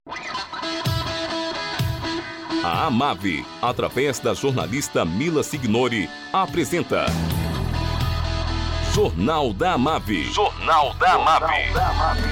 A AMAV, através da jornalista Mila Signori, apresenta Jornal da AMAV. Jornal da AMAV.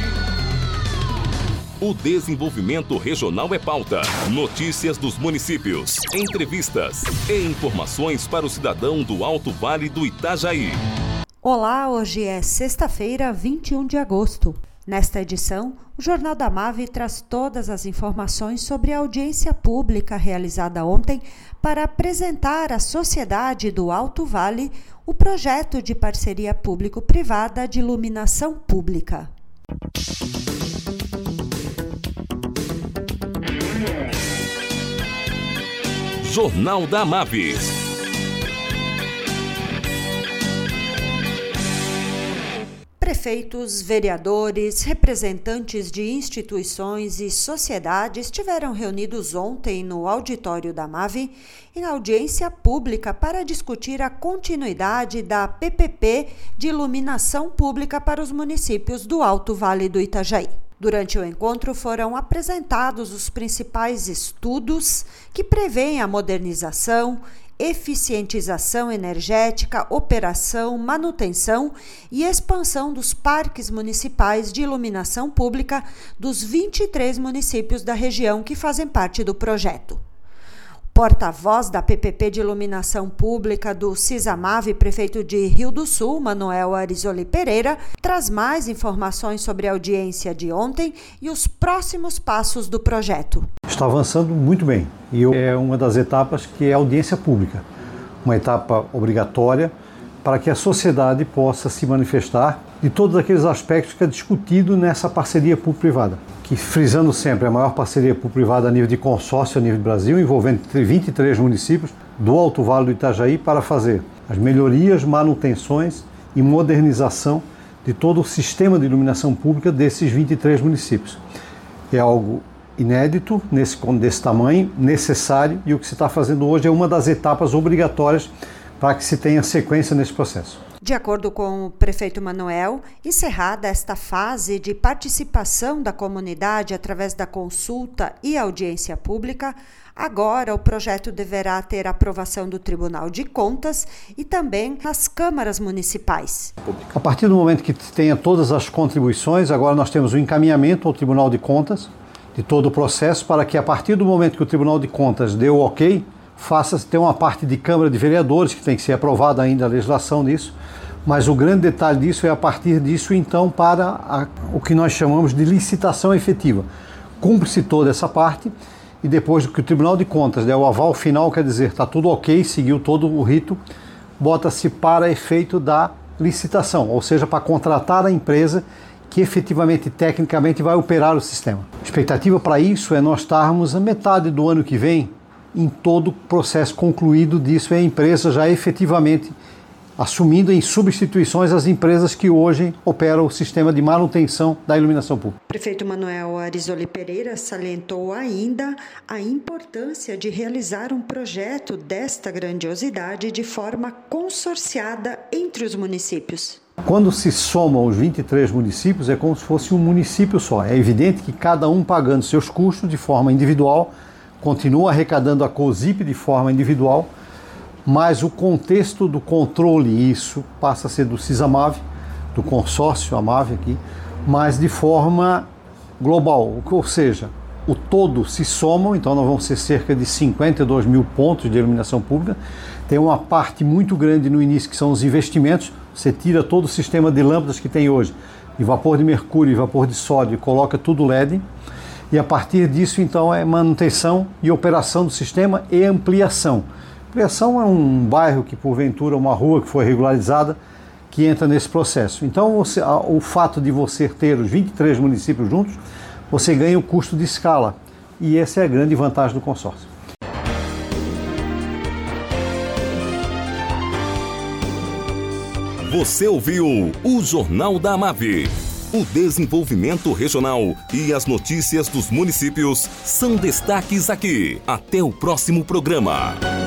O desenvolvimento regional é pauta. Notícias dos municípios, entrevistas e informações para o cidadão do Alto Vale do Itajaí. Olá, hoje é sexta-feira, 21 de agosto. Nesta edição, o Jornal da AMAV traz todas as informações sobre a audiência pública realizada ontem para apresentar à sociedade do Alto Vale o projeto de parceria público-privada de iluminação pública. Jornal da AMAV. Prefeitos, vereadores, representantes de instituições e sociedades estiveram reunidos ontem no auditório da AMAV em audiência pública para discutir a continuidade da PPP de iluminação pública para os municípios do Alto Vale do Itajaí. Durante o encontro foram apresentados os principais estudos que prevêem a modernização, eficientização energética, operação, manutenção e expansão dos parques municipais de iluminação pública dos 23 municípios da região que fazem parte do projeto. Porta-voz da PPP de iluminação pública do CISAMAV, prefeito de Rio do Sul, Manuel Arizoli Pereira, traz mais informações sobre a audiência de ontem e os próximos passos do projeto. Está avançando muito bem e é uma das etapas que é a audiência pública, uma etapa obrigatória para que a sociedade possa se manifestar de todos aqueles aspectos que é discutido nessa parceria público-privada, que, frisando sempre, a maior parceria público-privada a nível de consórcio a nível do Brasil, envolvendo 23 municípios do Alto Vale do Itajaí para fazer as melhorias, manutenções e modernização de todo o sistema de iluminação pública desses 23 municípios. É algo inédito, desse tamanho, necessário, e o que se está fazendo hoje é uma das etapas obrigatórias para que se tenha sequência nesse processo. De acordo com o prefeito Manuel, encerrada esta fase de participação da comunidade através da consulta e audiência pública, agora o projeto deverá ter aprovação do Tribunal de Contas e também nas câmaras municipais. A partir do momento que tenha todas as contribuições, agora nós temos o encaminhamento ao Tribunal de Contas de todo o processo para que, a partir do momento que o Tribunal de Contas deu o ok, ter uma parte de Câmara de Vereadores, que tem que ser aprovada ainda a legislação disso, mas o grande detalhe disso é a partir disso, então, para o que nós chamamos de licitação efetiva. Cumpre-se toda essa parte e depois que o Tribunal de Contas der o aval final, quer dizer, está tudo ok, seguiu todo o rito, bota-se para efeito da licitação, ou seja, para contratar a empresa que efetivamente, tecnicamente, vai operar o sistema. A expectativa para isso é nós estarmos a metade do ano que vem em todo o processo concluído disso, é a empresa já efetivamente assumindo em substituições as empresas que hoje operam o sistema de manutenção da iluminação pública. O prefeito Manuel Arizoli Pereira salientou ainda a importância de realizar um projeto desta grandiosidade de forma consorciada entre os municípios. Quando se somam os 23 municípios, é como se fosse um município só. É evidente que cada um pagando seus custos de forma individual, continua arrecadando a COSIP de forma individual, mas o contexto do controle, isso passa a ser do CISAMAV, do consórcio AMAV aqui, mas de forma global, ou seja, o todo se somam, então nós vamos ser cerca de 52 mil pontos de iluminação pública, tem uma parte muito grande no início que são os investimentos, você tira todo o sistema de lâmpadas que tem hoje, de vapor de mercúrio e vapor de sódio, e coloca tudo LED, e a partir disso, então, é manutenção e operação do sistema e ampliação. Ampliação é um bairro que, porventura, uma rua que foi regularizada, que entra nesse processo. Então, o fato de você ter os 23 municípios juntos, você ganha o custo de escala. E essa é a grande vantagem do consórcio. Você ouviu o Jornal da AMAV. O desenvolvimento regional e as notícias dos municípios são destaques aqui. Até o próximo programa.